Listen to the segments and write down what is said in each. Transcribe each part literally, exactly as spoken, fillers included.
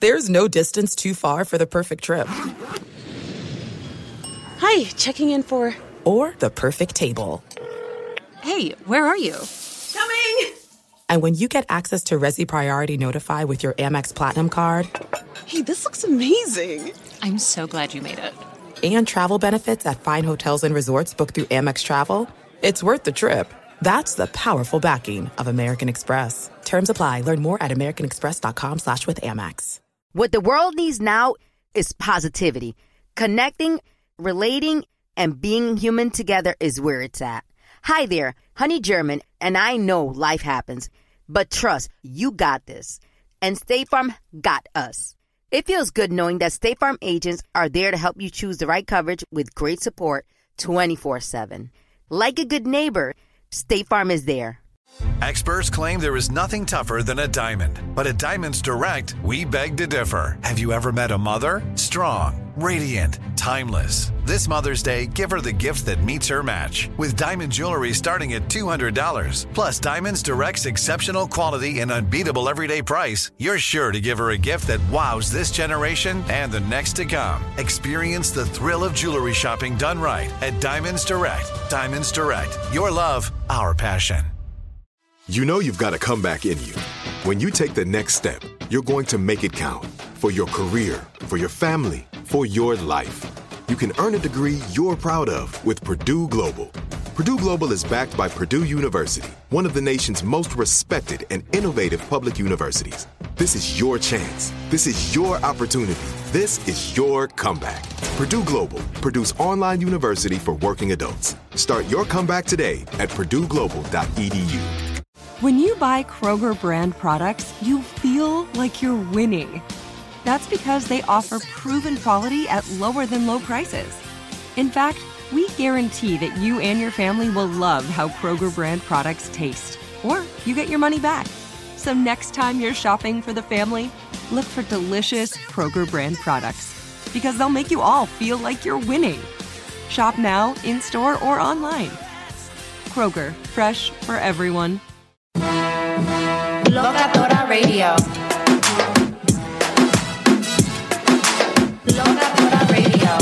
There's no distance too far for the perfect trip. Hi, checking in for... Or the perfect table. Hey, where are you? Coming! And when you get access to Resi Priority Notify with your Amex Platinum card... Hey, this looks amazing! I'm so glad you made it. And travel benefits at fine hotels and resorts booked through Amex Travel, it's worth the trip. That's the powerful backing of American Express. Terms apply. Learn more at americanexpress.com slash with Amex. What the world needs now is positivity. Connecting, relating, and being human together is where it's at. Hi there, Honey German, and I know life happens, but trust, you got this. And State Farm got us. It feels good knowing that State Farm agents are there to help you choose the right coverage with great support twenty-four seven. Like a good neighbor, State Farm is there. Experts claim there is nothing tougher than a diamond. But at Diamonds Direct, we beg to differ. Have you ever met a mother? Strong, radiant, timeless. This Mother's Day, give her the gift that meets her match. With diamond jewelry starting at two hundred dollars. Plus Diamonds Direct's exceptional quality and unbeatable everyday price, you're sure to give her a gift that wows this generation and the next to come. Experience the thrill of jewelry shopping done right at Diamonds Direct. Diamonds Direct. Your love, our passion. You know you've got a comeback in you. When you take the next step, you're going to make it count. For your career, for your family, for your life. You can earn a degree you're proud of with Purdue Global. Purdue Global is backed by Purdue University, one of the nation's most respected and innovative public universities. This is your chance. This is your opportunity. This is your comeback. Purdue Global, Purdue's online university for working adults. Start your comeback today at purdue global dot e d u. When you buy Kroger brand products, you feel like you're winning. That's because they offer proven quality at lower than low prices. In fact, we guarantee that you and your family will love how Kroger brand products taste, or you get your money back. So next time you're shopping for the family, look for delicious Kroger brand products, because they'll make you all feel like you're winning. Shop now, in-store, or online. Kroger, fresh for everyone. Locatora Radio. Locatora Radio.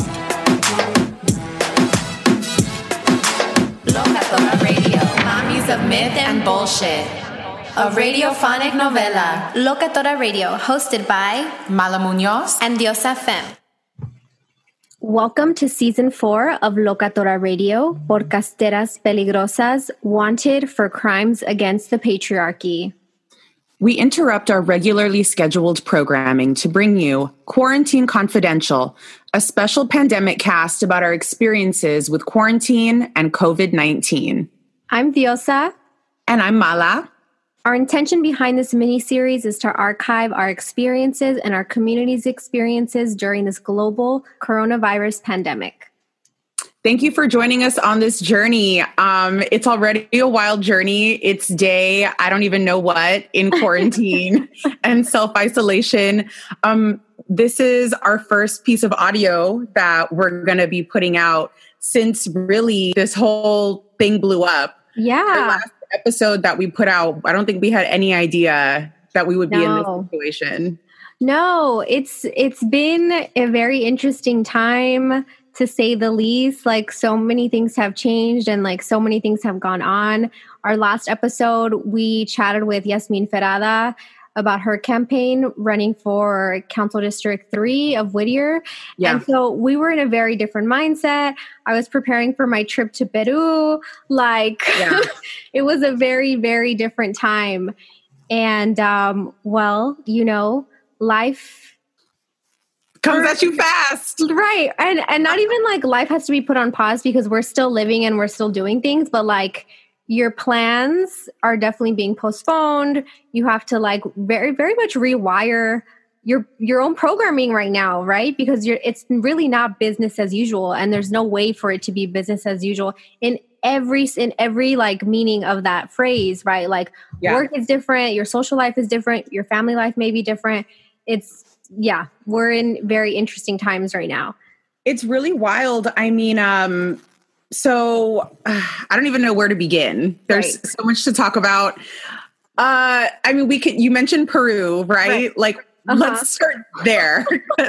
Locatora Radio. Mommies of myth and bullshit. A radiophonic novela. Locatora Radio, hosted by Mala Muñoz and Diosa Fem. Welcome to Season four of Locatora Radio, Podcasteras Peligrosas, wanted for crimes against the patriarchy. We interrupt our regularly scheduled programming to bring you Quarantine Confidential, a special pandemic cast about our experiences with quarantine and covid nineteen. I'm Diosa. And I'm Mala. Our intention behind this mini-series is to archive our experiences and our community's experiences during this global coronavirus pandemic. Thank you for joining us on this journey. Um, it's already a wild journey. It's day, I don't even know what, in quarantine and self-isolation. Um, this is our first piece of audio that we're going to be putting out since really this whole thing blew up. Yeah. Our last episode that we put out, I don't think we had any idea that we would be no. in this situation. No, it's it's been a very interesting time, to say the least. Like, so many things have changed and like so many things have gone on. Our last episode, we chatted with Yasmin Ferrada about her campaign running for Council District three of Whittier. Yeah. And so we were in a very different mindset. I was preparing for my trip to Peru. Like, yeah. It was a very, very different time. And, um, well, you know, life comes at you fast. Right. And and not even like life has to be put on pause because we're still living and we're still doing things, but like your plans are definitely being postponed. You have to like very, very much rewire your your own programming right now, right? Because you're it's really not business as usual, and there's no way for it to be business as usual in every in every like meaning of that phrase, right? Like yeah. Work is different, your social life is different, your family life may be different. It's yeah, we're in very interesting times right now. It's really wild. I mean, um, so uh, I don't even know where to begin. There's right. so much to talk about. Uh, I mean, we could, you mentioned Peru, right? right? Like Uh-huh. Let's start there.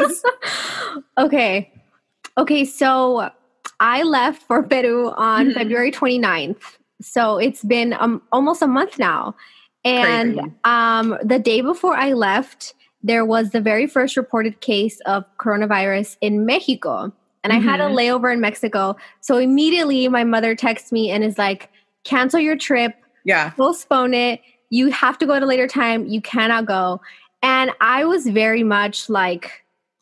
okay. Okay. So I left for Peru on mm-hmm. February twenty-ninth. So it's been um, almost a month now. And um, the day before I left, there was the very first reported case of coronavirus in Mexico. And mm-hmm. I had a layover in Mexico. So immediately my mother texts me and is like, cancel your trip. Yeah. Postpone it. You have to go at a later time. You cannot go. And I was very much like,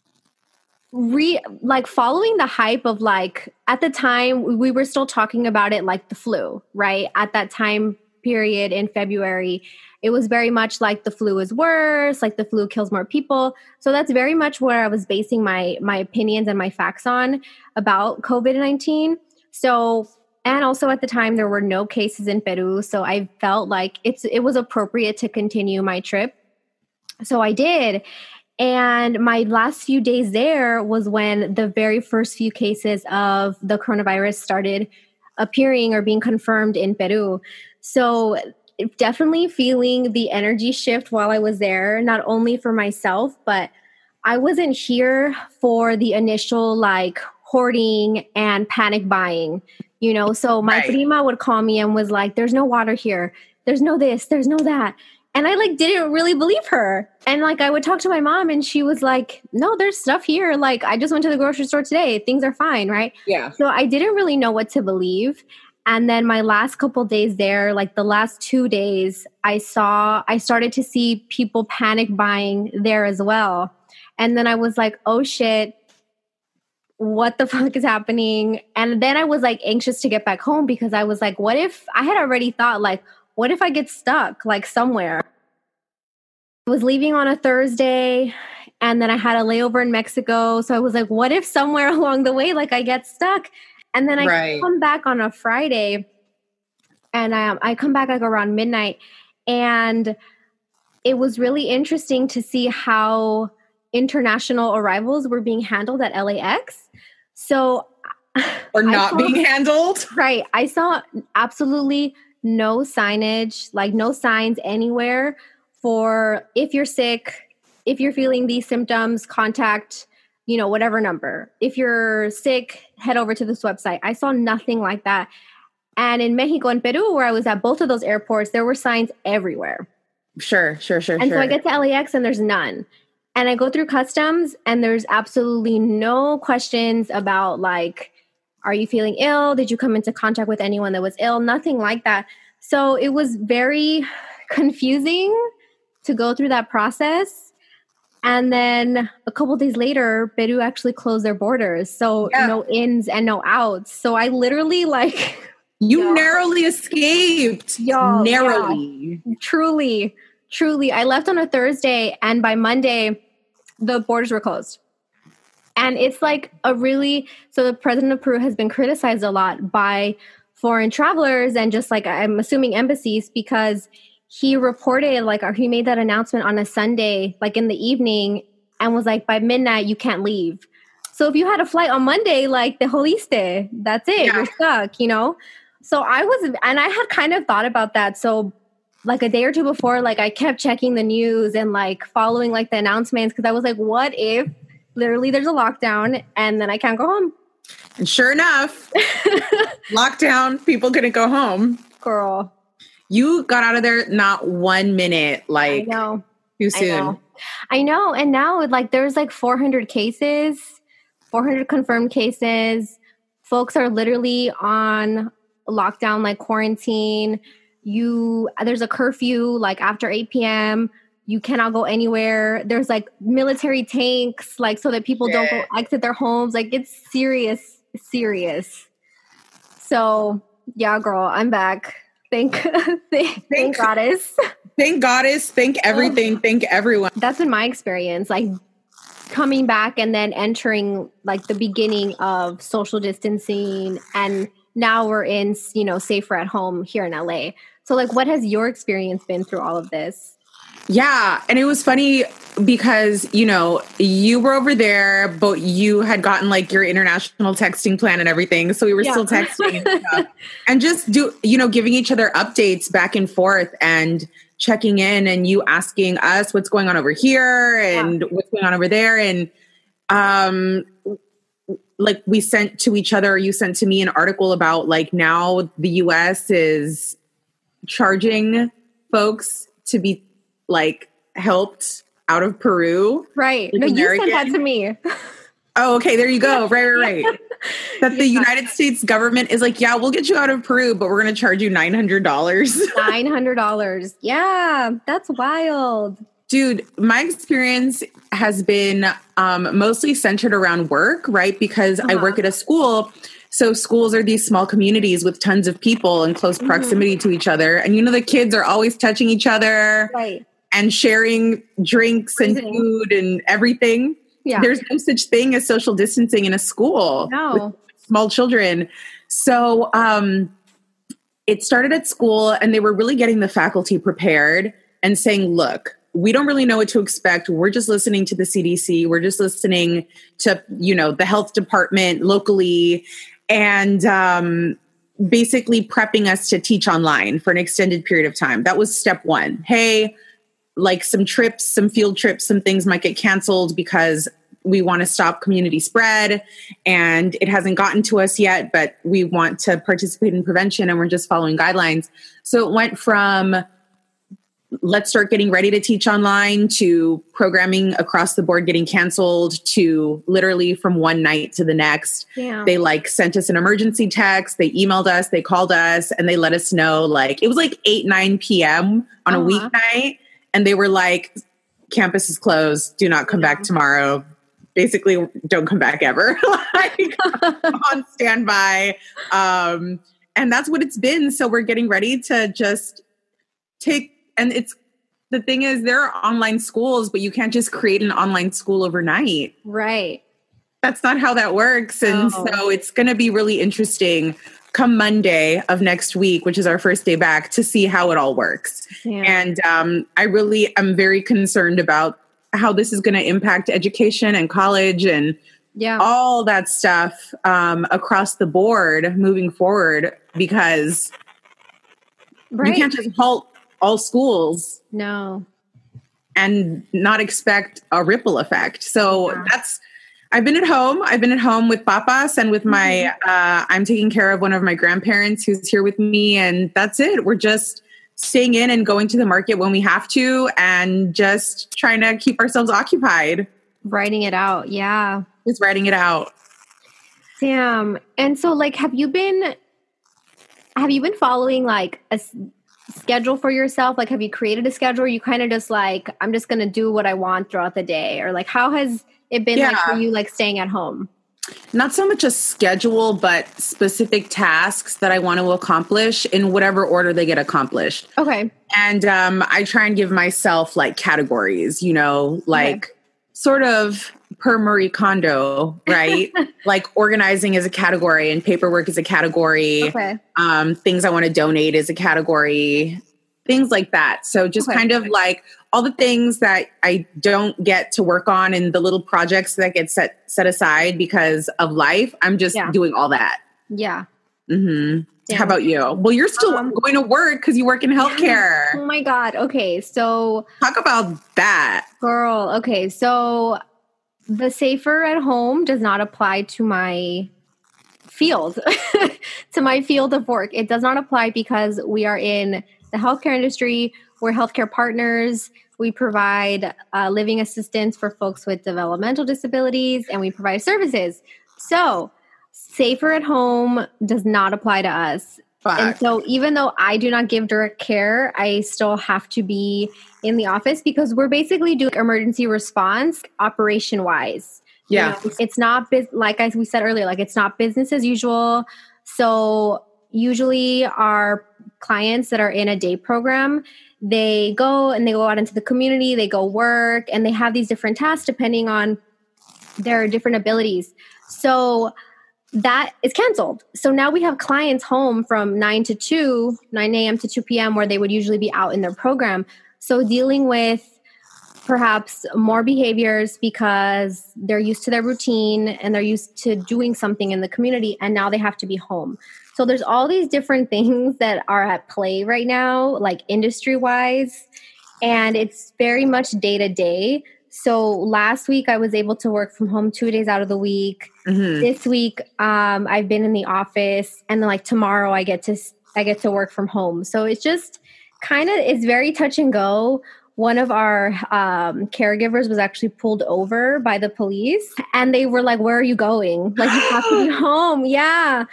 re like following the hype of like, at the time we were still talking about it like the flu, right? At that time period in February, it was very much like the flu is worse, like the flu kills more people. So that's very much where I was basing my my opinions and my facts on about COVID nineteen. So, and also at the time there were no cases in Peru, so I felt like it's it was appropriate to continue my trip. So I did. And my last few days there was when the very first few cases of the coronavirus started appearing or being confirmed in Peru. So definitely feeling the energy shift while I was there, not only for myself, but I wasn't here for the initial like hoarding and panic buying, you know? So my right. prima would call me and was like, there's no water here. There's no this, there's no that. And I like didn't really believe her. And like I would talk to my mom and she was like, no, there's stuff here. Like I just went to the grocery store today. Things are fine, right? Yeah. So I didn't really know what to believe. And then my last couple days there, like the last two days, I saw, I started to see people panic buying there as well. And then I was like, oh shit, what the fuck is happening? And then I was like anxious to get back home because I was like, what if I had already thought like, what if I get stuck like somewhere? I was leaving on a Thursday and then I had a layover in Mexico. So I was like, what if somewhere along the way, like I get stuck? And then I right. come back on a Friday and um, I come back like around midnight. And it was really interesting to see how international arrivals were being handled at L A X. So or not saw, being handled. Right. I saw absolutely no signage, like no signs anywhere for if you're sick, if you're feeling these symptoms, contact, you know, whatever number. If you're sick, head over to this website. I saw nothing like that. And in Mexico and Peru, where I was at both of those airports, there were signs everywhere. Sure, sure, sure, and sure. so I get to L A X and there's none. And I go through customs and there's absolutely no questions about like, are you feeling ill? Did you come into contact with anyone that was ill? Nothing like that. So it was very confusing to go through that process. And then a couple of days later, Peru actually closed their borders. So yeah. no ins and no outs. So I literally like... You yo, narrowly escaped. Yo, narrowly. Yeah, truly, truly. I left on a Thursday and by Monday, the borders were closed. And it's like a really, so the president of Peru has been criticized a lot by foreign travelers and just like, I'm assuming embassies, because he reported like, or he made that announcement on a Sunday, like in the evening, and was like, by midnight, you can't leave. So if you had a flight on Monday, like the jodiste, that's it, yeah. You're stuck, you know? So I was, and I had kind of thought about that. So like a day or two before, like I kept checking the news and like following like the announcements, because I was like, what if literally there's a lockdown and then I can't go home? And sure enough, lockdown, people couldn't go home. Girl. You got out of there not one minute, like I know. too soon. I know. I know. And now like there's like four hundred cases, four hundred confirmed cases. Folks are literally on lockdown, like quarantine. You, there's a curfew like after eight p.m. You cannot go anywhere. There's like military tanks, like so that people yeah. don't go exit their homes. Like it's serious, serious. So yeah, girl, I'm back. Thank, thank, thank, thank goddess. Thank goddess. Thank everything. Thank everyone. That's been my experience. Like coming back and then entering like the beginning of social distancing, and now we're in, you know, safer at home here in L A. So like, what has your experience been through all of this? Yeah. And it was funny because, you know, you were over there, but you had gotten like your international texting plan and everything. So we were yeah. still texting and, stuff. And just do, you know, giving each other updates back and forth and checking in and you asking us what's going on over here and yeah. what's going on over there. And um, like we sent to each other, you sent to me an article about like now the U S is charging folks to be like helped out of Peru. Right. Like no, American. You sent that to me. Oh, okay. There you go. Right, right, right. That the yeah. United States government is like, yeah, we'll get you out of Peru, but we're going to charge you nine hundred dollars. nine hundred dollars. Yeah, that's wild. Dude, my experience has been um, mostly centered around work, right? Because uh-huh. I work at a school. So schools are these small communities with tons of people in close proximity mm-hmm. to each other. And, you know, the kids are always touching each other right. and sharing drinks Freezing. and food and everything. Yeah. There's no such thing as social distancing in a school no. with small children. So um, it started at school and they were really getting the faculty prepared and saying, look, we don't really know what to expect. We're just listening to the C D C. We're just listening to, you know, the health department locally and um, basically prepping us to teach online for an extended period of time. That was step one. Hey, like some trips, some field trips, some things might get canceled because we want to stop community spread and it hasn't gotten to us yet, but we want to participate in prevention and we're just following guidelines. So it went from let's start getting ready to teach online to programming across the board getting canceled to literally from one night to the next. Yeah. They like sent us an emergency text. They emailed us, they called us and they let us know like, it was like eight, nine p.m. on uh-huh. a weeknight. And they were like, campus is closed. Do not come yeah. back tomorrow. Basically, don't come back ever. Like on standby. Um, and that's what it's been. So we're getting ready to just take, and it's, the thing is there are online schools, but you can't just create an online school overnight. Right. That's not how that works. And oh. so it's going to be really interesting come Monday of next week, which is our first day back, to see how it all works. Yeah. And um, I really am very concerned about how this is going to impact education and college and yeah. all that stuff um, across the board moving forward, because right. you can't just halt all schools. No. And not expect a ripple effect. So yeah. that's, I've been at home. I've been at home with Papas and with my, uh, I'm taking care of one of my grandparents who's here with me. And that's it. We're just staying in and going to the market when we have to and just trying to keep ourselves occupied. Writing it out. Yeah. Just writing it out. Damn. And so like, have you been, have you been following like a s- schedule for yourself? Like, have you created a schedule? Or you kind of just like, I'm just going to do what I want throughout the day? Or like, how has it been yeah. like for you, like staying at home? Not so much a schedule, but specific tasks that I want to accomplish in whatever order they get accomplished. Okay. And um, I try and give myself like categories, you know, like okay. sort of per Marie Kondo, right? Like organizing is a category and paperwork is a category. Okay. Um, things I want to donate is a category. Things like that. So just okay. kind of like all the things that I don't get to work on and the little projects that get set set aside because of life, I'm just yeah. doing all that. Yeah. Mm-hmm. Yeah. How about you? Well, you're still um, going to work because you work in healthcare. Oh my God. Okay. So talk about that. Girl. Okay. So the safer at home does not apply to my field, to my field of work. It does not apply because we are in the healthcare industry. We're healthcare partners. We provide uh, living assistance for folks with developmental disabilities, and we provide services. So safer at home does not apply to us. Fuck. And so even though I do not give direct care, I still have to be in the office because we're basically doing emergency response operation wise. Yeah. You know, it's not, biz- like I, we said earlier, like it's not business as usual. So usually our clients that are in a day program, they go and they go out into the community, they go work, and they have these different tasks depending on their different abilities. So that is canceled. So now we have clients home from nine to two, nine a.m. to two p.m. where they would usually be out in their program. So dealing with perhaps more behaviors because they're used to their routine and they're used to doing something in the community, and now they have to be home. So there's all these different things that are at play right now, like industry-wise, and it's very much day-to-day. So last week I was able to work from home two days out of the week. Mm-hmm. This week um, I've been in the office, and then like tomorrow I get to I get to work from home. So it's just kind of, it's very touch and go. One of our um, caregivers was actually pulled over by the police, and they were like, "Where are you going? Like, you have to be home." Yeah.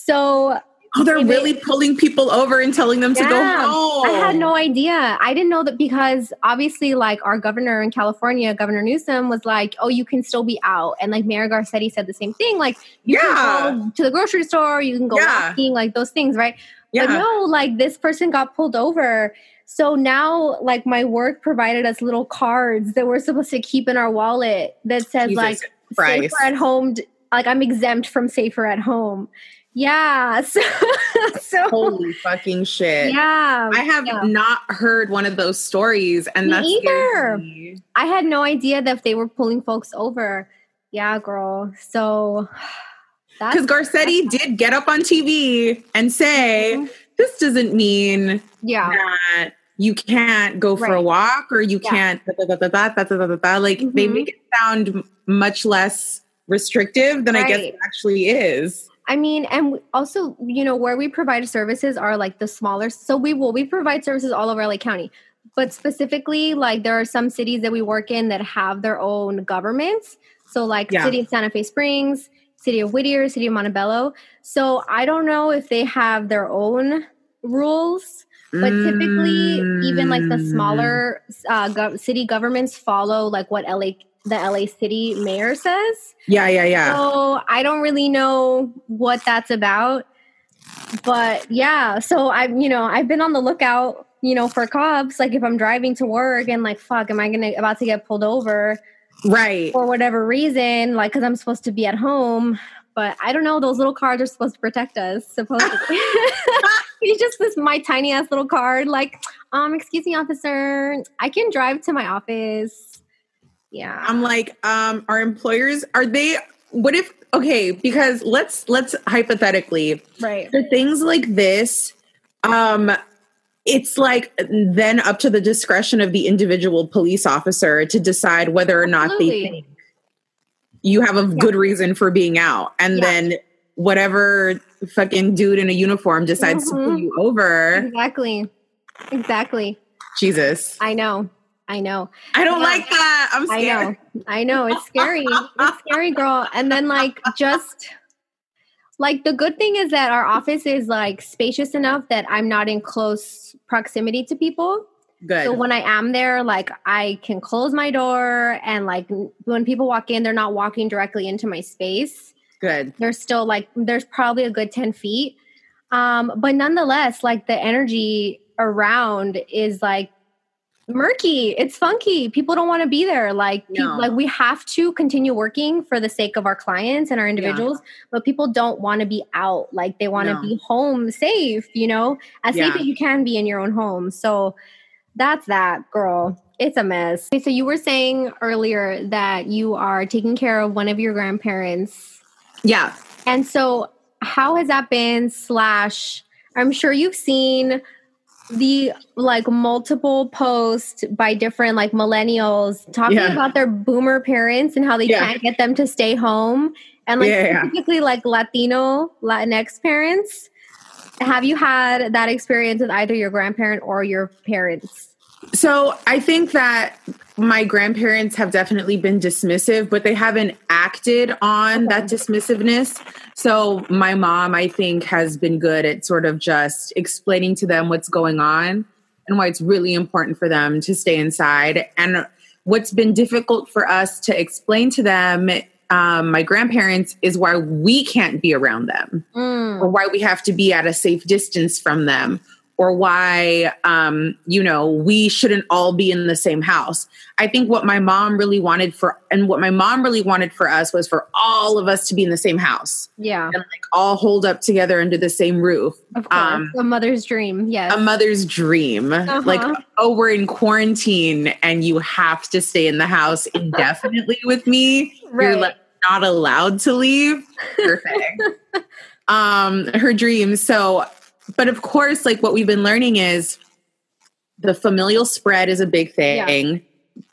So oh, they're really it, pulling people over and telling them yeah, to go home. I had no idea. I didn't know that because obviously, like, our governor in California, Governor Newsom, was like, "Oh, you can still be out," and like Mayor Garcetti said the same thing. Like, you yeah. can go to the grocery store, you can go yeah. walking, like those things, right? Yeah. But no, like this person got pulled over. So now, like, my work provided us little cards that we're supposed to keep in our wallet that says, Jesus like, Christ. Safer at home. Like, I'm exempt from safer at home. Yeah. So, so holy fucking shit. Yeah. I have yeah. not heard one of those stories. And me that's either. Me. I had no idea that if they were pulling folks over. Yeah, girl. So because Garcetti did get up on T V and say, mm-hmm. this doesn't mean yeah. that you can't go for right. a walk or you yeah. can't da, da, da, da, da, da, da, da. Like mm-hmm. they make it sound much less restrictive than right. I guess it actually is. I mean, and also, you know, where we provide services are like the smaller. So we will, we provide services all over L A County, but specifically like there are some cities that we work in that have their own governments. So like yeah. City of Santa Fe Springs, City of Whittier, City of Montebello. So I don't know if they have their own rules, but typically mm. even like the smaller uh, go- city governments follow like what L A the L A city mayor says. Yeah, yeah, yeah. So I don't really know what that's about, but yeah. So I've, you know, I've been on the lookout, you know, for cops. Like if I'm driving to work and like, fuck, am I gonna about to get pulled over? Right. For whatever reason, like, because I'm supposed to be at home. But I don't know, those little cards are supposed to protect us, supposedly. It's just this, my tiny ass little card, like, um, excuse me, officer, I can drive to my office. Yeah. I'm like, um, our employers, are they, what if, okay, because let's, let's hypothetically, right. for things like this, um, it's like then up to the discretion of the individual police officer to decide whether or not Absolutely. They think you have a yeah. good reason for being out. And yeah. then whatever fucking dude in a uniform decides mm-hmm. to pull you over. Exactly. Exactly. Jesus. I know. I know. I don't yeah. like that. I'm scared. I know. I know. It's scary. It's scary, girl. And then like just... Like the good thing is that our office is like spacious enough that I'm not in close proximity to people. Good. So when I am there, like I can close my door and like when people walk in, they're not walking directly into my space. Good. There's still like, there's probably a good ten feet. Um, but nonetheless, like the energy around is like murky. It's funky. People don't want to be there. Like, no. people, like we have to continue working for the sake of our clients and our individuals, yeah. but people don't want to be out. Like they want to no. be home safe, you know, as yeah. safe as you can be in your own home. So that's that, girl. It's a mess. Okay, so you were saying earlier that you are taking care of one of your grandparents. Yeah. And so how has that been? Slash, I'm sure you've seen the like multiple posts by different like millennials talking yeah. about their boomer parents and how they yeah. can't get them to stay home, and like yeah, specifically yeah. like Latino Latinx parents. Have you had that experience with either your grandparent or your parents? So I think that my grandparents have definitely been dismissive, but they haven't acted on okay. that dismissiveness. So my mom, I think, has been good at sort of just explaining to them what's going on and why it's really important for them to stay inside. And what's been difficult for us to explain to them, um, my grandparents, is why we can't be around them mm. or why we have to be at a safe distance from them, or why, um, you know, we shouldn't all be in the same house. I think what my mom really wanted for, and what my mom really wanted for us was for all of us to be in the same house. Yeah. And like all hold up together under the same roof. Of course. Um, a mother's dream. Yes. A mother's dream. Uh-huh. Like, oh, we're in quarantine and you have to stay in the house indefinitely with me. Right. You're like not allowed to leave. Perfect. um, her dream. So, but of course, like what we've been learning is the familial spread is a big thing. Yeah.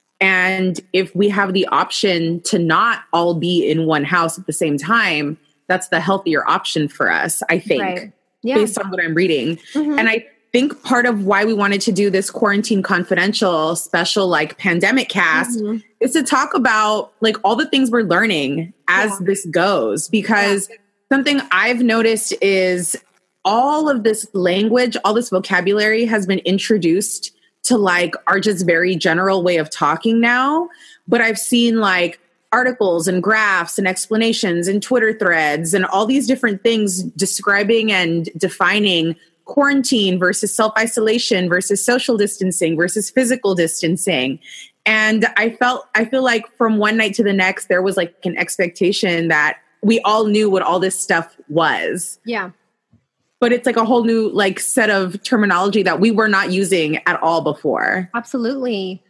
And if we have the option to not all be in one house at the same time, that's the healthier option for us, I think, right. yeah. based on what I'm reading. Mm-hmm. And I think part of why we wanted to do this Quarantine Confidential special, like pandemic cast, mm-hmm. is to talk about like all the things we're learning as yeah. this goes. Because yeah. something I've noticed is all of this language, all this vocabulary has been introduced to like our just very general way of talking now. But I've seen like articles and graphs and explanations and Twitter threads and all these different things describing and defining quarantine versus self-isolation versus social distancing versus physical distancing. And I felt, I feel like from one night to the next, there was like an expectation that we all knew what all this stuff was. Yeah. But it's like a whole new like set of terminology that we were not using at all before. Absolutely.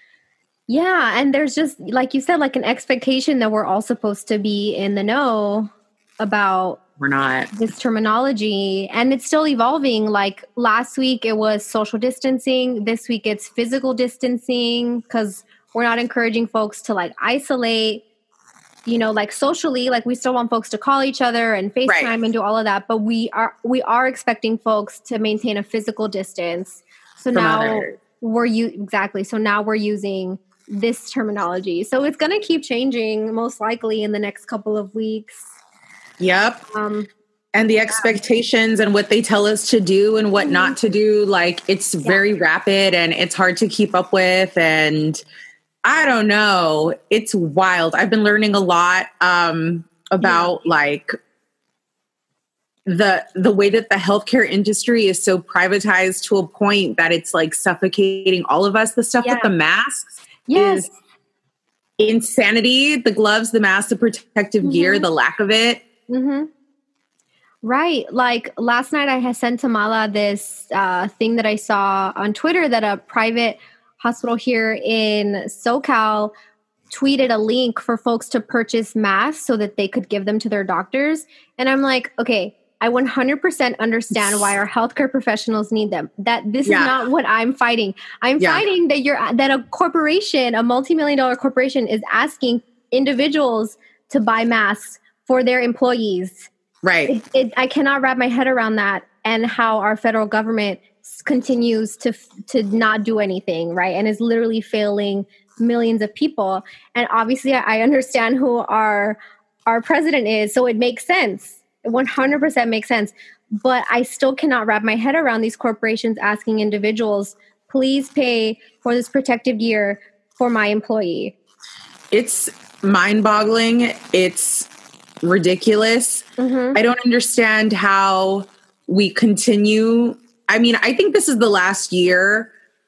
Yeah. And there's just, like you said, like an expectation that we're all supposed to be in the know about we're not this terminology. And it's still evolving. Like last week it was social distancing. This week it's physical distancing because we're not encouraging folks to like isolate. You know, like socially, like we still want folks to call each other and FaceTime right. and do all of that. But we are we are expecting folks to maintain a physical distance. So From now others. we're you exactly. So now we're using this terminology. So it's going to keep changing most likely in the next couple of weeks. Yep. Um, and the expectations yeah. and what they tell us to do and what mm-hmm. not to do, like it's yeah. very rapid and it's hard to keep up with. And I don't know. It's wild. I've been learning a lot um, about yeah. like the the way that the healthcare industry is so privatized to a point that it's like suffocating all of us. The stuff yeah. with the masks yes. is insanity. The gloves, the masks, the protective mm-hmm. gear, the lack of it. Mm-hmm. Right. Like last night I had sent to Mala this uh, thing that I saw on Twitter that a private hospital here in SoCal tweeted a link for folks to purchase masks so that they could give them to their doctors. And I'm like, okay, I one hundred percent understand why our healthcare professionals need them. That this yeah. is not what I'm fighting. I'm yeah. fighting that you're that a corporation, a multi-million dollar corporation is asking individuals to buy masks for their employees. Right. It, it, I cannot wrap my head around that and how our federal government continues to to not do anything, right? And is literally failing millions of people. And obviously I understand who our our president is, so it makes sense. It one hundred percent makes sense. But I still cannot wrap my head around these corporations asking individuals, please pay for this protective gear for my employee. It's mind-boggling. It's ridiculous. Mm-hmm. I don't understand how we continue. I mean, I think this is the last year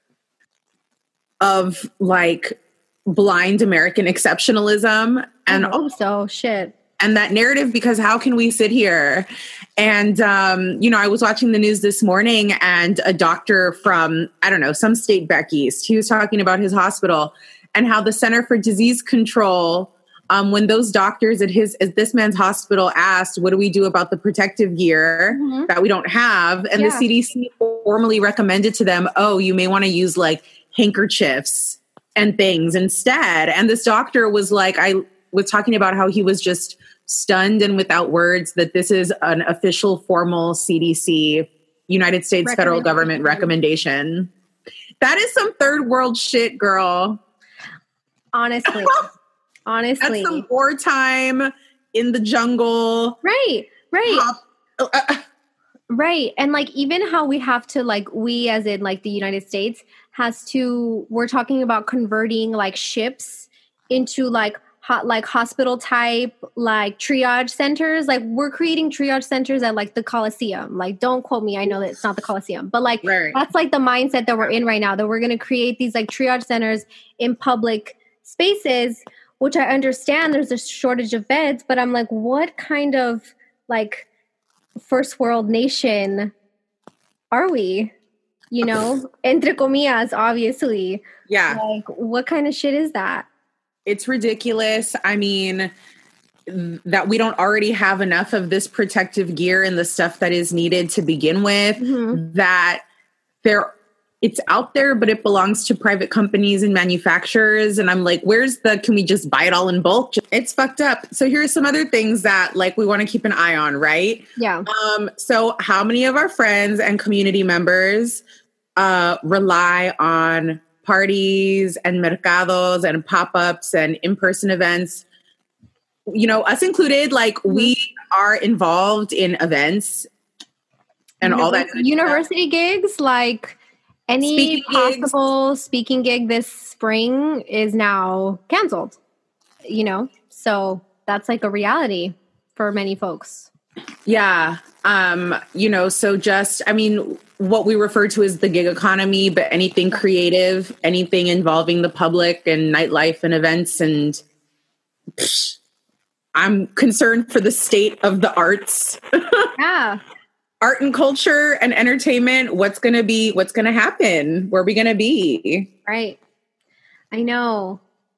of like blind American exceptionalism and I hope so shit. And that narrative, because how can we sit here? And, um, you know, I was watching the news this morning and a doctor from, I don't know, some state back east, he was talking about his hospital and how the Center for Disease Control, um, when those doctors at his, at this man's hospital asked, what do we do about the protective gear mm-hmm. that we don't have? And yeah. the C D C formally recommended to them, oh, you may want to use like handkerchiefs and things instead. And this doctor was like, I was talking about how he was just stunned and without words that this is an official formal C D C, United States federal government recommendation. That is some third world shit, girl. Honestly. Honestly. That's some wartime in the jungle. Right, right. Uh, right. And like even how we have to like, we as in like the United States has to, we're talking about converting like ships into like hot, like hospital type, like triage centers. Like we're creating triage centers at like the Coliseum. Like, don't quote me. I know that it's not the Coliseum, but like right. that's like the mindset that we're in right now, that we're going to create these like triage centers in public spaces, which I understand there's a shortage of beds, but I'm like, what kind of like first world nation are we? You know, entre comillas, obviously. Yeah. Like, what kind of shit is that? It's ridiculous. I mean, that we don't already have enough of this protective gear and the stuff that is needed to begin with, mm-hmm. that there, it's out there, but it belongs to private companies and manufacturers. And I'm like, where's the, can we just buy it all in bulk? It's fucked up. So here's some other things that like we want to keep an eye on, right? Yeah. Um, so how many of our friends and community members uh, rely on parties and mercados and pop-ups and in-person events? You know, us included, like mm-hmm. we are involved in events and Univers- all that good university stuff. gigs, like any speaking possible gigs. speaking gig this spring is now canceled, you know? So that's like a reality for many folks. Yeah. Um, you know, so just, I mean, what we refer to as the gig economy, but anything creative, anything involving the public and nightlife and events. And psh, I'm concerned for the state of the arts. Yeah. Art and culture and entertainment. What's going to be, what's going to happen? Where are we going to be? Right. I know.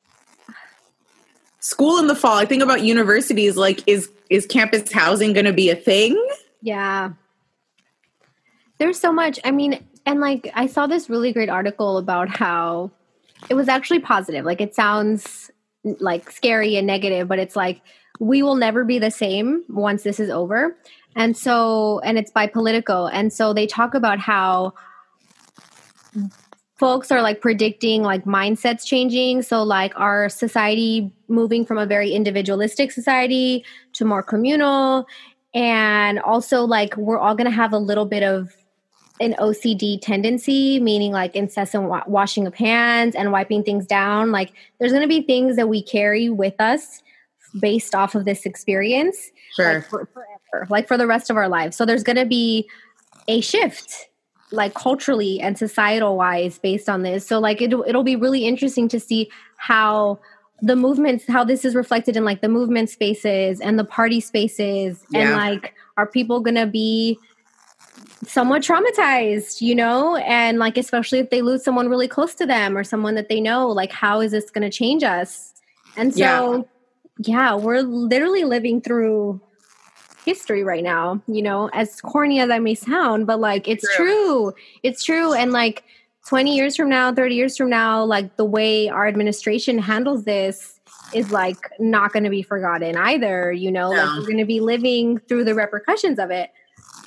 School in the fall. I think about universities, like, is, is campus housing going to be a thing? Yeah. There's so much. I mean, and like, I saw this really great article about how it was actually positive. Like, it sounds like scary and negative, but it's like, we will never be the same once this is over. And so, and it's by Politico. And so they talk about how folks are like predicting like mindsets changing. So like our society moving from a very individualistic society to more communal. And also like we're all going to have a little bit of an O C D tendency, meaning like incessant wa- washing of hands and wiping things down. Like there's going to be things that we carry with us based off of this experience. Sure. Like, for, forever, like for the rest of our lives. So there's going to be a shift like culturally and societal wise based on this. So like it'll, it'll be really interesting to see how the movements, how this is reflected in like the movement spaces and the party spaces. Yeah. And like, are people going to be somewhat traumatized, you know? And like, especially if they lose someone really close to them or someone that they know, like, how is this going to change us? And so, yeah. yeah, we're literally living through history right now, you know, as corny as I may sound, but like, it's true. true. It's true. And like twenty years from now, thirty years from now, like the way our administration handles this is like not going to be forgotten either. You know, no. like we're going to be living through the repercussions of it.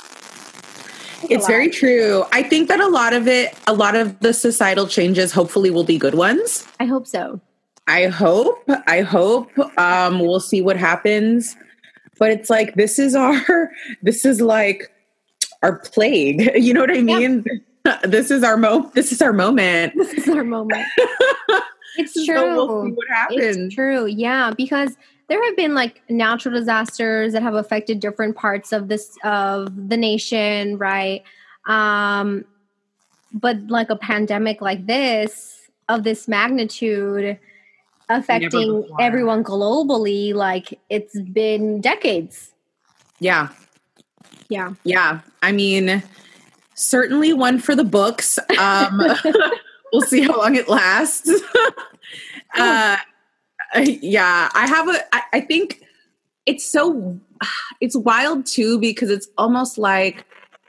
It's, it's very true. I think that a lot of it, a lot of the societal changes hopefully will be good ones. I hope so. I hope, I hope, um, we'll see what happens. But it's like, this is our, this is like our plague. You know what I mean? Yeah. This is our mo. This is our moment. This is our moment. It's true. So we'll see what happens. It's true. Yeah. Because there have been like natural disasters that have affected different parts of this, of the nation. Right. Um, but like a pandemic like this, of this magnitude, affecting everyone globally, like it's been decades. Yeah. Yeah. Yeah. I mean, certainly one for the books. Um, we'll see how long it lasts. uh, yeah, I have a, I, I think it's so, it's wild too, because it's almost like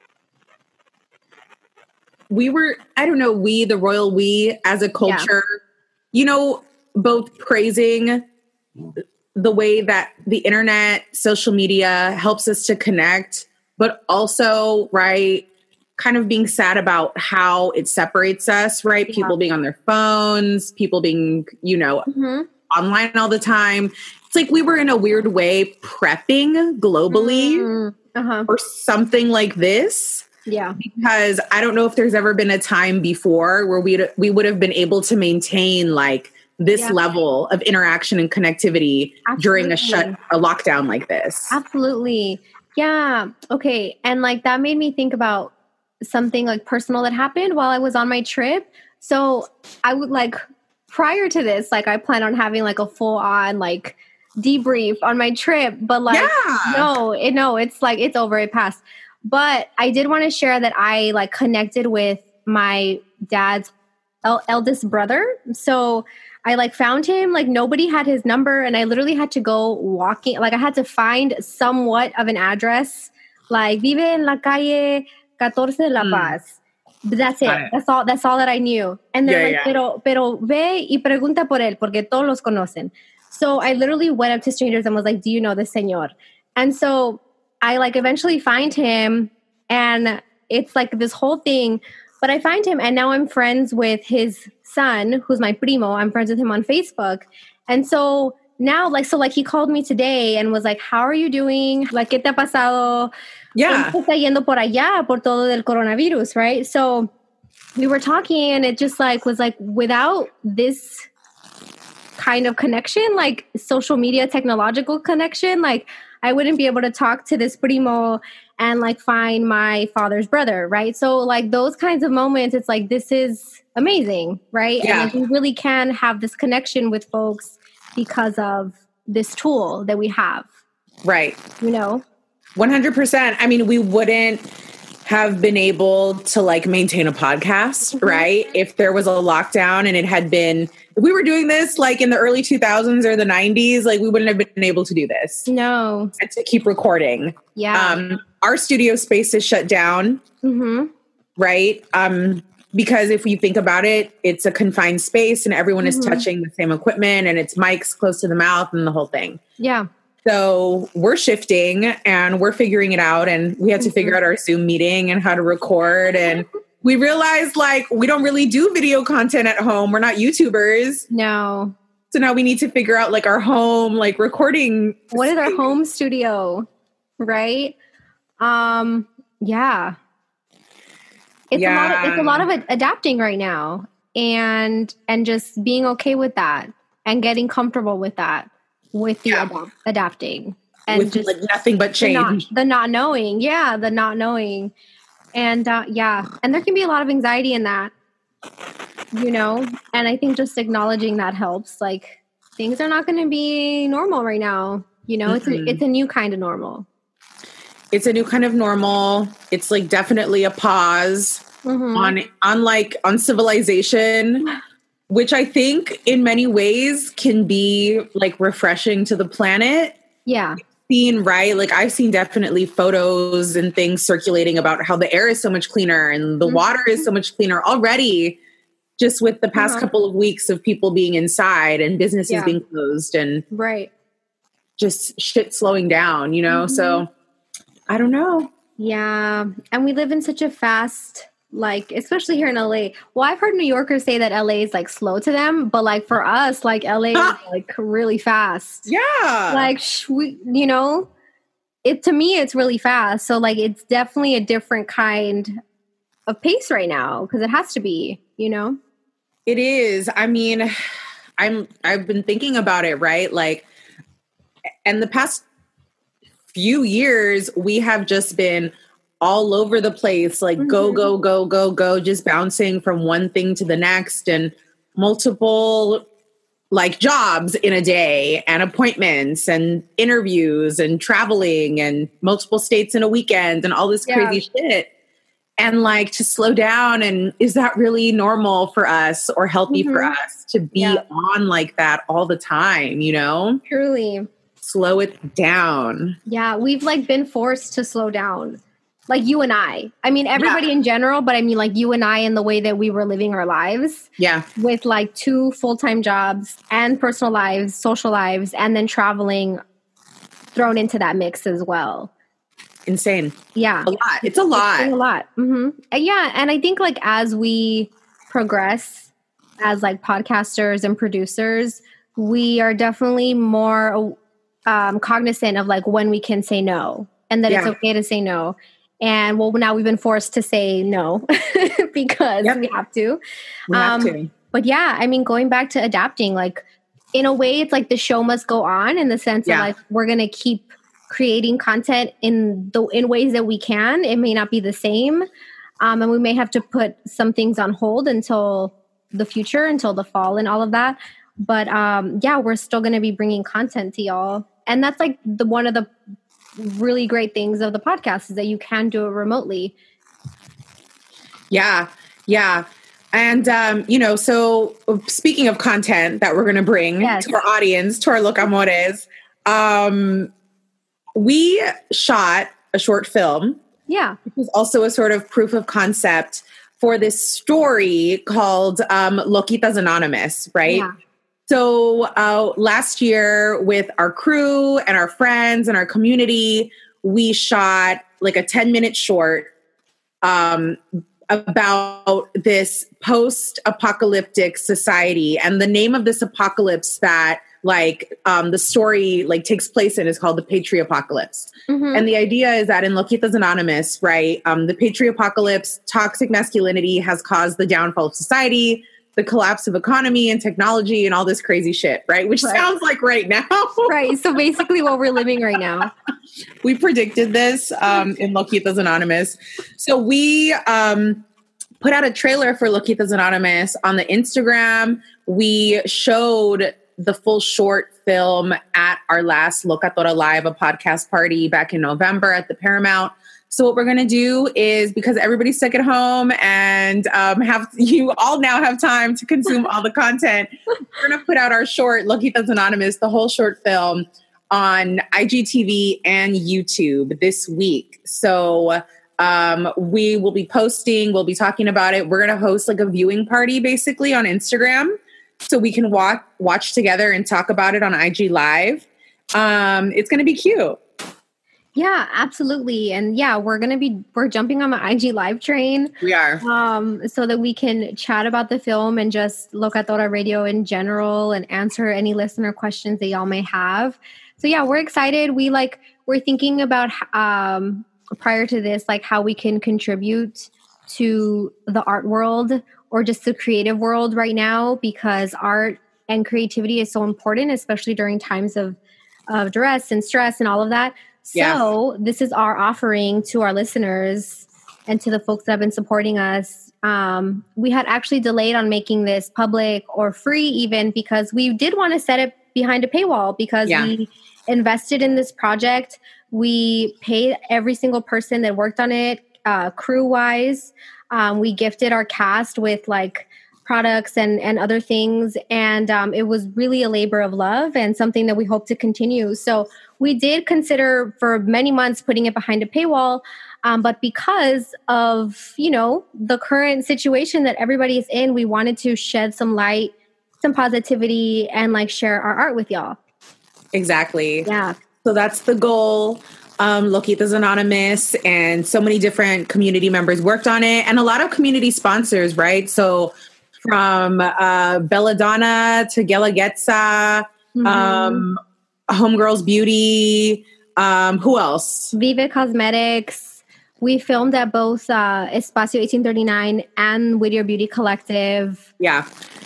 we were, I don't know, we, the royal we as a culture, yeah. you know, both praising the way that the internet, social media helps us to connect, but also, right, kind of being sad about how it separates us, right? Yeah. People being on their phones, people being, you know, mm-hmm. online all the time. It's like we were in a weird way prepping globally mm-hmm. uh-huh. for something like this. Yeah. Because I don't know if there's ever been a time before where we we would have been able to maintain like this yeah. level of interaction and connectivity Absolutely. during a shut, a lockdown like this. Absolutely. Yeah. Okay. And like that made me think about something like personal that happened while I was on my trip. So I would like prior to this, like I plan on having like a full on like debrief on my trip, but like yeah. no, it, no, it's like it's over, it passed. But I did want to share that I like connected with my dad's el- eldest brother. So I like found him, like nobody had his number, and I literally had to go walking, like I had to find somewhat of an address, like vive en la calle catorce de La Paz. Mm. But that's it. That's all. That's all that I knew. And they're yeah, like, yeah. pero, pero ve y pregunta por él, porque todos los conocen. So I literally went up to strangers and was like, do you know this señor? And so I like eventually find him, and it's like this whole thing. But I find him, and now I'm friends with his son, who's my primo. I'm friends with him on Facebook. And so now, like, so like he called me today and was like, how are you doing? Like, ¿qué te ha pasado? Yeah. ¿Cómo está yendo por allá por todo del coronavirus, right? So we were talking, and it just like was like, without this kind of connection, like social media, technological connection, like I wouldn't be able to talk to this primo and like find my father's brother, right? So like those kinds of moments, it's like, this is amazing, right? Yeah. And like, we really can have this connection with folks because of this tool that we have. Right. You know? one hundred percent. I mean, we wouldn't have been able to like maintain a podcast, mm-hmm. right? If there was a lockdown and it had been, if we were doing this like in the early two thousands or the nineties, like we wouldn't have been able to do this. No. And to keep recording. Yeah. Um, our studio space is shut down, mm-hmm. right? Um, because if you think about it, it's a confined space and everyone mm-hmm. is touching the same equipment and it's mics close to the mouth and the whole thing. Yeah. So we're shifting and we're figuring it out, and we had to mm-hmm. figure out our Zoom meeting and how to record. And we realized like we don't really do video content at home. We're not YouTubers. No. So now we need to figure out like our home, like recording. What is our home studio? Right? Um, yeah. It's yeah. a lot of, it's a lot of adapting right now, and, and just being okay with that and getting comfortable with that. With the yeah. ad- adapting and with just like nothing but change, the not, the not knowing, yeah, the not knowing, and uh, yeah, and there can be a lot of anxiety in that, you know. And I think just acknowledging that helps. Like things are not going to be normal right now, you know. Mm-hmm. It's a, it's a new kind of normal. It's a new kind of normal. It's like definitely a pause mm-hmm. on on like on civilization. Which I think in many ways can be like refreshing to the planet. Yeah. Seen, right? Like I've seen definitely photos and things circulating about how the air is so much cleaner and the mm-hmm. water is so much cleaner already, just with the past uh-huh. couple of weeks of people being inside and businesses yeah. being closed and right. just shit slowing down, you know? Mm-hmm. So I don't know. Yeah. And we live in such a fast, like, especially here in L A. Well, I've heard New Yorkers say that L A is like slow to them, but like for us, like L A is like really fast. Yeah. Like, sh- we, you know, it, to me, it's really fast. So like, it's definitely a different kind of pace right now because it has to be, you know? It is. I mean, I'm, I've been thinking about it, right? Like, and the past few years, we have just been all over the place, like mm-hmm. go, go, go, go, go, just bouncing from one thing to the next and multiple like jobs in a day and appointments and interviews and traveling and multiple states in a weekend and all this yeah. crazy shit. And like to slow down. And is that really normal for us or healthy mm-hmm. for us to be yeah. on like that all the time, you know? Truly. Slow it down. Yeah, we've like been forced to slow down. Like you and I. I mean, everybody yeah. in general, but I mean like you and I in the way that we were living our lives. Yeah. With like two full-time jobs and personal lives, social lives, and then traveling thrown into that mix as well. Insane. Yeah. A lot. It's a lot. It's a lot. Mm-hmm. And yeah. And I think like as we progress as like podcasters and producers, we are definitely more um, cognizant of like when we can say no and that yeah. it's okay to say no. And well, now we've been forced to say no because yep. we have to. We um, have to. but yeah, I mean, going back to adapting, like in a way, it's like the show must go on in the sense Yeah. of like we're gonna keep creating content in the in ways that we can. It may not be the same, um, and we may have to put some things on hold until the future, until the fall, and all of that. But um, yeah, we're still gonna be bringing content to y'all, and that's like the one of the really great things of the podcast is that you can do it remotely. Yeah, yeah. And, um, you know, so speaking of content that we're going to bring Yes. to our audience, to our Locamores, um, we shot a short film. Yeah. Which was also a sort of proof of concept for this story called um, Loquitas Anonymous, right? Yeah. So uh, last year with our crew and our friends and our community, we shot like a ten minute short um, about this post-apocalyptic society. And the name of this apocalypse that like um, the story like takes place in is called the Patriapocalypse. Mm-hmm. And the idea is that in Loquitas Anonymous, right, um, the Patriapocalypse, toxic masculinity has caused the downfall of society, the collapse of economy and technology and all this crazy shit, right? Which Right. sounds like right now. Right. So basically what we're living right now. We predicted this um, in Loquitas Anonymous. So we um, put out a trailer for Loquitas Anonymous on the Instagram. We showed the full short film at our last Locatora Live, a podcast party back in November at the Paramount. So what we're going to do is, because everybody's stuck at home and um, have you all now have time to consume all the content, we're going to put out our short, Loquitas Anonymous, the whole short film on I G T V and YouTube this week. So um, we will be posting, we'll be talking about it. We're going to host like a viewing party basically on Instagram so we can walk, watch together and talk about it on I G Live. Um, it's going to be cute. Yeah, absolutely. And yeah, we're going to be, we're jumping on the I G Live train. We are. Um, so that we can chat about the film and just Locatora Radio in general and answer any listener questions that y'all may have. So yeah, we're excited. We like, we're thinking about, um, prior to this, like how we can contribute to the art world or just the creative world right now, because art and creativity is so important, especially during times of, of duress and stress and all of that. So Yeah. this is our offering to our listeners and to the folks that have been supporting us. Um, we had actually delayed on making this public or free even because we did want to set it behind a paywall because Yeah. we invested in this project. We paid every single person that worked on it, uh, crew-wise. Um, we gifted our cast with like products and, and other things. And um, it was really a labor of love and something that we hope to continue. So we did consider for many months putting it behind a paywall. Um, but because of, you know, the current situation that everybody is in, we wanted to shed some light, some positivity, and like share our art with y'all. Exactly. Yeah. So that's the goal. Um, Loquitas Anonymous and so many different community members worked on it and a lot of community sponsors, right? So from uh, Belladonna to Guelaguetza, Mm-hmm. um, Homegirls Beauty, um, who else? Vive Cosmetics. We filmed at both uh, Espacio eighteen thirty-nine and Whittier Beauty Collective. Yeah.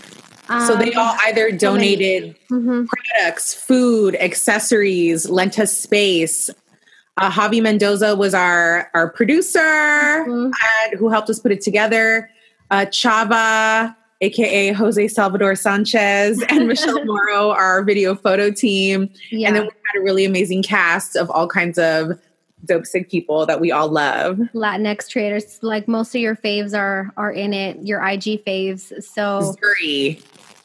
So they Um, all either donated Mhm. products, food, accessories, lent us space. Uh, Javi Mendoza was our, our producer Mhm. and who helped us put it together. Uh, Chava, a k a. Jose Salvador Sanchez, and Michelle Morrow, our video photo team. Yeah. And then we had a really amazing cast of all kinds of dope sick people that we all love. Latinx traders, like most of your faves are are in it, your I G faves. So Zuri,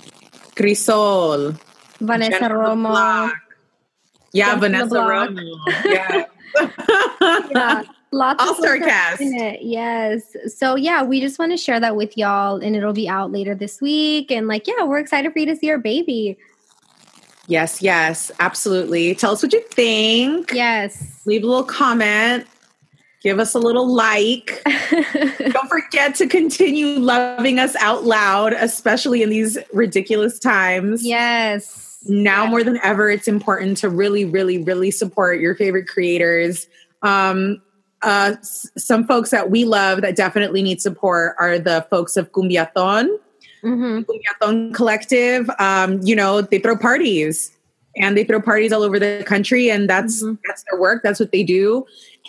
Crisol, Vanessa Jennifer Romo. Block. Yeah, Jennifer Vanessa Block. Romo. Yeah. Yeah, lots of All-star folks are cast. in it. Yes. So yeah, we just want to share that with y'all, and it'll be out later this week. And like, yeah, we're excited for you to see our baby. Yes, yes, absolutely. Tell us what you think. Yes. Leave a little comment. Give us a little like. Don't forget to continue loving us out loud, especially in these ridiculous times. Yes. Now more than ever, it's important to really, really, really support your favorite creators. Um, uh, s- some folks that we love that definitely need support are the folks of Cumbiathon. mm-hmm. Collective, um, you know, they throw parties and they throw parties all over the country, and that's mm-hmm. that's their work. That's what they do.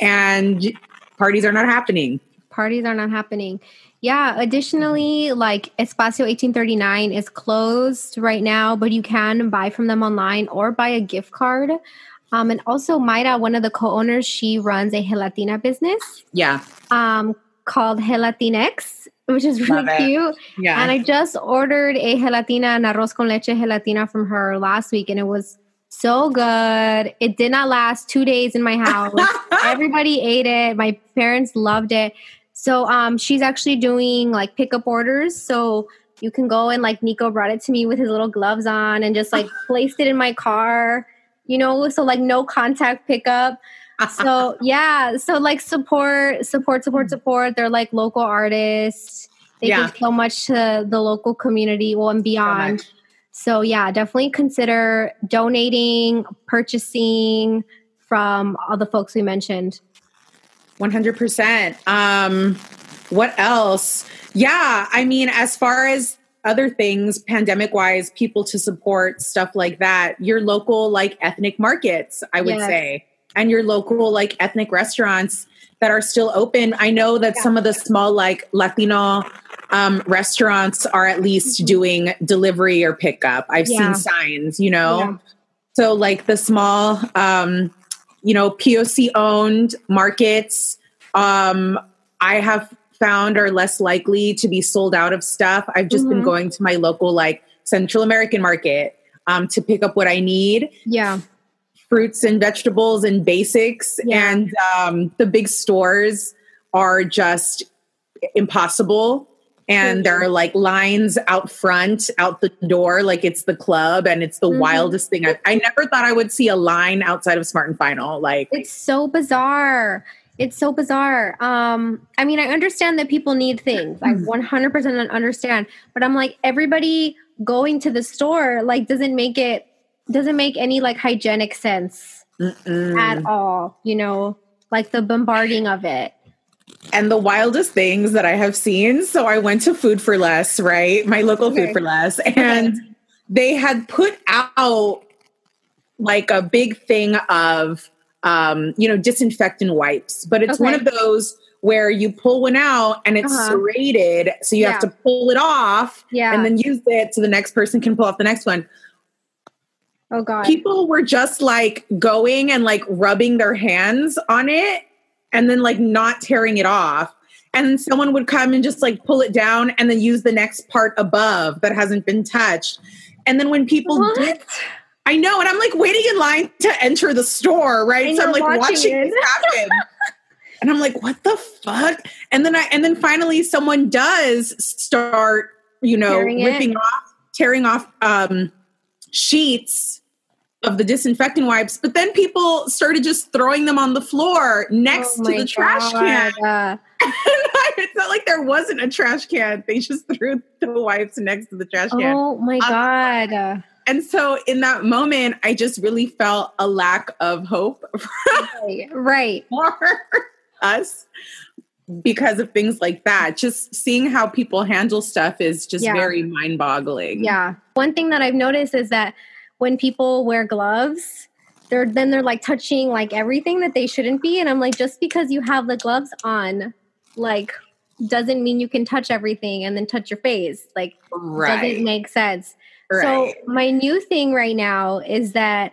And parties are not happening. Parties are not happening. Yeah. Additionally, like Espacio eighteen thirty-nine is closed right now, but you can buy from them online or buy a gift card. Um, and also Mayra, one of the co-owners, she runs a gelatina business. Yeah. Um, called Gelatinex, which is really cute. Yeah. And I just ordered a gelatina, an arroz con leche gelatina from her last week, and it was so good. It did not last two days in my house. Everybody ate it. My parents loved it. So um, she's actually doing like pickup orders. So you can go and like Nico brought it to me with his little gloves on and just like placed it in my car, you know, so like no contact pickup. So yeah, so like support, support, support, support. They're like local artists. They yeah. give so much to the local community, well, and beyond. So, so yeah, definitely consider donating, purchasing from all the folks we mentioned. one hundred percent. Um, what else? Yeah, I mean, as far as other things, pandemic-wise, people to support, stuff like that, your local, like, ethnic markets, I would yes. say, and your local, like, ethnic restaurants that are still open. I know that yeah. some of the small, like, Latino um, restaurants are at least mm-hmm. doing delivery or pickup. I've yeah. seen signs, you know? Yeah. So, like, the small... Um, you know, P O C-owned markets, um, I have found are less likely to be sold out of stuff. I've just mm-hmm. been going to my local, like, Central American market um, to pick up what I need. Yeah. Fruits and vegetables and basics. Yeah. And um, the big stores are just impossible. And there are like lines out front, out the door, like it's the club, and it's the mm-hmm. wildest thing. I, I never thought I would see a line outside of Smart and Final. Like, it's so bizarre. It's so bizarre. Um, I mean, I understand that people need things. I one hundred percent understand. But I'm like, everybody going to the store, like, doesn't make it, doesn't make any like hygienic sense Mm-mm. at all. You know, like the bombarding of it. And the wildest things that I have seen. So I went to Food for Less, right? My local okay. Food for Less. And okay. they had put out like a big thing of, um, you know, disinfectant wipes. But it's okay. one of those where you pull one out and it's uh-huh. serrated. So you yeah. have to pull it off yeah. and then use it so the next person can pull off the next one. Oh, God. People were just like going and like rubbing their hands on it. And then like not tearing it off. And someone would come and just like pull it down and then use the next part above that hasn't been touched. And then when people what? did, I know, and I'm like waiting in line to enter the store, right? And so I'm like watching, watching this happen. And I'm like, what the fuck? And then I and then finally someone does start, you know, tearing ripping it. off, tearing off um sheets of the disinfectant wipes, but then people started just throwing them on the floor next oh to the trash God. can. Uh, it's not like there wasn't a trash can. They just threw the wipes next to the trash can. Oh my um, God. And so in that moment, I just really felt a lack of hope right, right. for us because of things like that. Just seeing how people handle stuff is just yeah. very mind-boggling. Yeah. One thing that I've noticed is that when people wear gloves, they're then they're like touching like everything that they shouldn't be. And I'm like, just because you have the gloves on, like, doesn't mean you can touch everything and then touch your face. Like, right. doesn't make sense. Right. So my new thing right now is that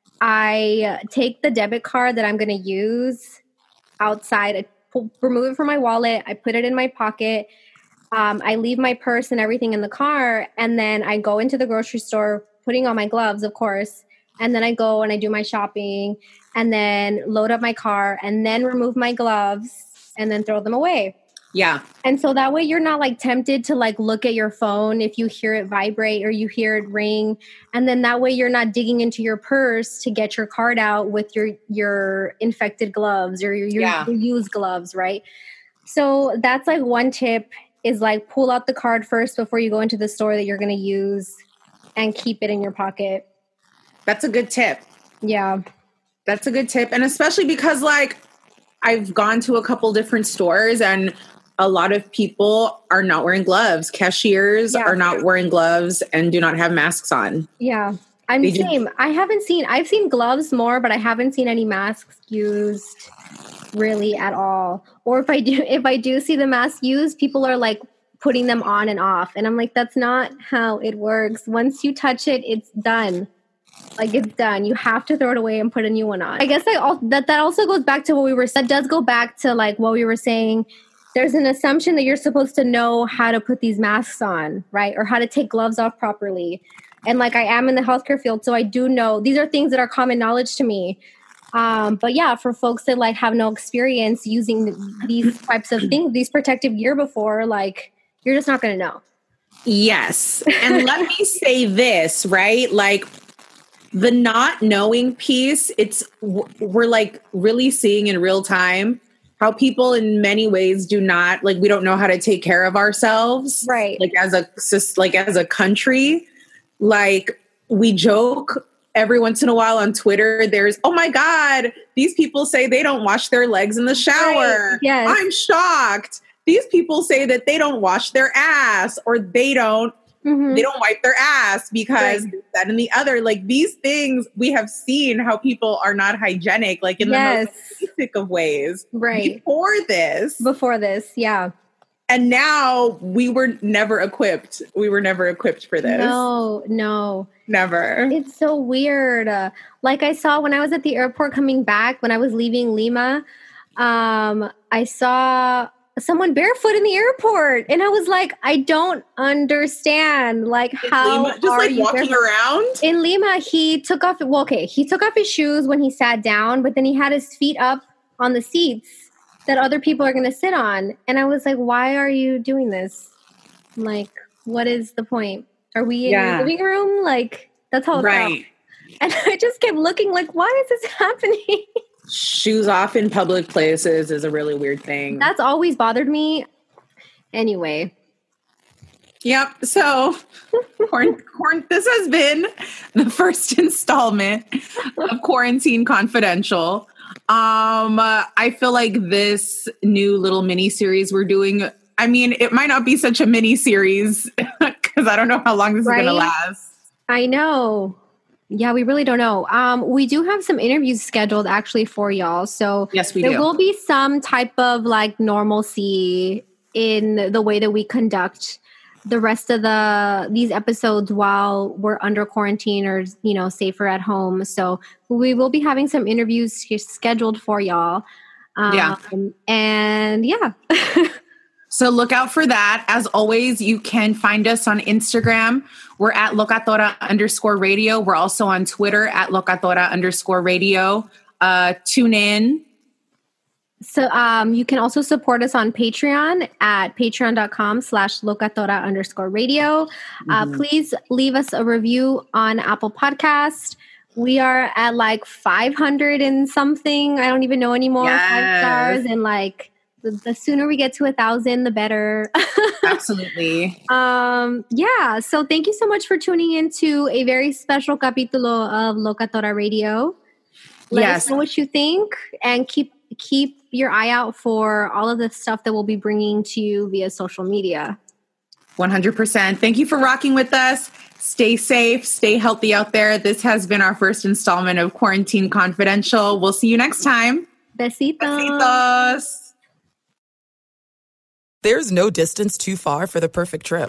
I take the debit card that I'm going to use outside, I pull, remove it from my wallet, I put it in my pocket. Um, I leave my purse and everything in the car, and then I go into the grocery store, putting on my gloves, of course, and then I go and I do my shopping and then load up my car and then remove my gloves and then throw them away. Yeah. And so that way you're not like tempted to like look at your phone if you hear it vibrate or you hear it ring. And then that way you're not digging into your purse to get your card out with your, your infected gloves or your, your, yeah. your used gloves, right? So that's like one tip is like pull out the card first before you go into the store that you're going to use. And keep it in your pocket. That's a good tip. Yeah. That's a good tip. And especially because, like, I've gone to a couple different stores and a lot of people are not wearing gloves. Cashiers Yeah. are not wearing gloves and do not have masks on. Yeah. I'm They the just- same. I haven't seen, I've seen gloves more, but I haven't seen any masks used really at all. Or if I do, if I do see the mask used, people are like putting them on and off. And I'm like, that's not how it works. Once you touch it, it's done. Like it's done. You have to throw it away and put a new one on. I guess I al- that that also goes back to what we were. That does go back to like what we were saying. There's an assumption that you're supposed to know how to put these masks on, right, or how to take gloves off properly. And like I am in the healthcare field, so I do know these are things that are common knowledge to me. Um, but yeah, for folks that like have no experience using these types of things, these protective gear before, like you're just not going to know. Yes. And let me say this, right? Like the not knowing piece, it's we're like really seeing in real time how people in many ways do not like we don't know how to take care of ourselves. Right. Like as a like as a country, like we joke every once in a while on Twitter, there's, oh my God, these people say they don't wash their legs in the shower. Right. Yes. I'm shocked. These people say that they don't wash their ass or they don't Mm-hmm. they don't wipe their ass because Right. that and the other. Like these things, we have seen how people are not hygienic, like in Yes. the most basic of ways. Right. Before this. Before this, yeah. And now we were never equipped. We were never equipped for this. No, no. Never. It's so weird. Uh, like I saw when I was at the airport coming back, when I was leaving Lima, um, I saw someone barefoot in the airport. And I was like, I don't understand. Like how Lima, just are like you walking barefoot? around. In Lima, he took off, well, okay, he took off his shoes when he sat down, but then he had his feet up on the seats that other people are going to sit on. And I was like, why are you doing this? Like, what is the point? Are we in Yeah. your living room? Like, that's all it Right. felt. And I just kept looking like, why is this happening? Shoes off in public places is a really weird thing. That's always bothered me. Anyway. Yep. So, quarant- quarant- this has been the first installment of Quarantine Confidential. Um, uh, I feel like this new little mini series we're doing, I mean, it might not be such a mini series because I don't know how long this Right? is going to last. I know. Yeah, we really don't know. Um, we do have some interviews scheduled actually for y'all. So Yes, we there do. will be some type of like normalcy in the way that we conduct the rest of the these episodes while we're under quarantine or, you know, safer at home. So we will be having some interviews scheduled for y'all. Um, Yeah. And yeah. So look out for that. As always, you can find us on Instagram. We're at Locatora underscore radio. We're also on Twitter at Locatora underscore radio. Uh, tune in. So um, you can also support us on Patreon at patreon.com slash locatora underscore radio. Uh, Mhm. please leave us a review on Apple Podcast. We are at like five hundred and something. I don't even know anymore. Five Yes. stars. And like the, the sooner we get to a thousand, the better. Absolutely. um, yeah. So thank you so much for tuning in to a very special capítulo of Locatora Radio. Let Yes. us know what you think and keep keep your eye out for all of the stuff that we'll be bringing to you via social media. one hundred percent. Thank you for rocking with us. Stay safe, stay healthy out there. This has been our first installment of Quarantine Confidential. We'll see you next time. Besitos. Besitos. There's no distance too far for the perfect trip.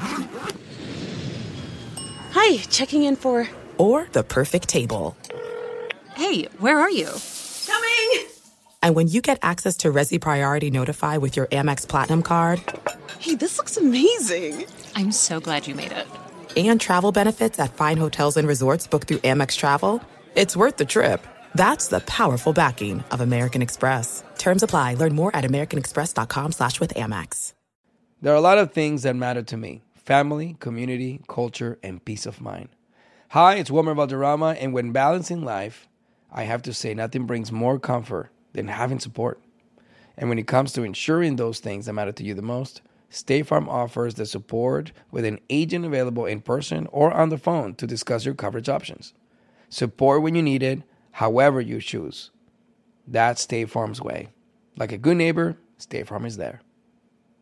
Hi, checking in for. Or the perfect table. Hey, where are you? Coming! And when you get access to Resi Priority Notify with your Amex Platinum card Hey, this looks amazing. I'm so glad you made it. and travel benefits at fine hotels and resorts booked through Amex Travel, it's worth the trip. That's the powerful backing of American Express. Terms apply. Learn more at americanexpress.com slash with Amex. There are a lot of things that matter to me. Family, community, culture, and peace of mind. Hi, it's Wilmer Valderrama, and when balancing life, I have to say nothing brings more comfort than having support. And when it comes to ensuring those things that matter to you the most, State Farm offers the support with an agent available in person or on the phone to discuss your coverage options. Support when you need it, however you choose. That's State Farm's way. Like a good neighbor, State Farm is there.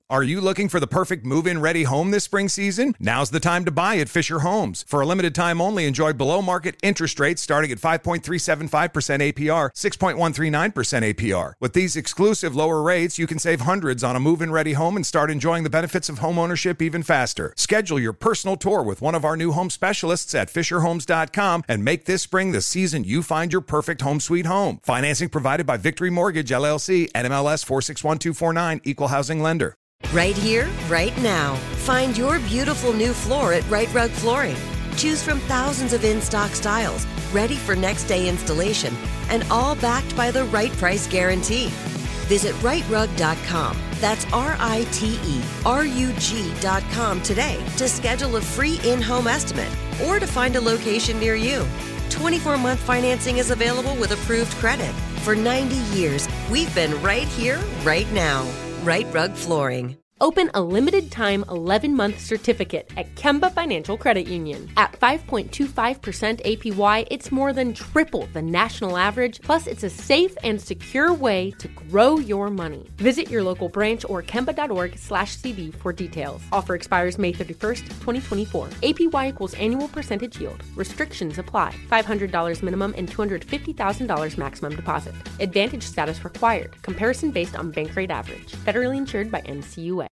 Are you looking for the perfect move-in ready home this spring season? Now's the time to buy at Fisher Homes. For a limited time only, enjoy below-market interest rates starting at five point three seven five percent A P R, six point one three nine percent A P R. With these exclusive lower rates, you can save hundreds on a move-in ready home and start enjoying the benefits of home ownership even faster. Schedule your personal tour with one of our new home specialists at fisher homes dot com and make this spring the season you find your perfect home sweet home. Financing provided by Victory Mortgage, L L C, N M L S four six one two four nine, Equal Housing Lender. Right here, right now. Find your beautiful new floor at Right Rug Flooring. Choose from thousands of in-stock styles, ready for next day installation, and all backed by the right price guarantee. Visit right rug dot com. That's R I T E R U G dot com today to schedule a free in-home estimate or to find a location near you. twenty-four month financing is available with approved credit. For ninety years, we've been right here, right now. Right Rug Flooring. Open a limited-time eleven-month certificate at Kemba Financial Credit Union. At five point two five percent A P Y, it's more than triple the national average, plus it's a safe and secure way to grow your money. Visit your local branch or kemba.org slash CD for details. Offer expires May thirty-first, twenty twenty-four. A P Y equals annual percentage yield. Restrictions apply. five hundred dollars minimum and two hundred fifty thousand dollars maximum deposit. Advantage status required. Comparison based on bank rate average. Federally insured by N C U A.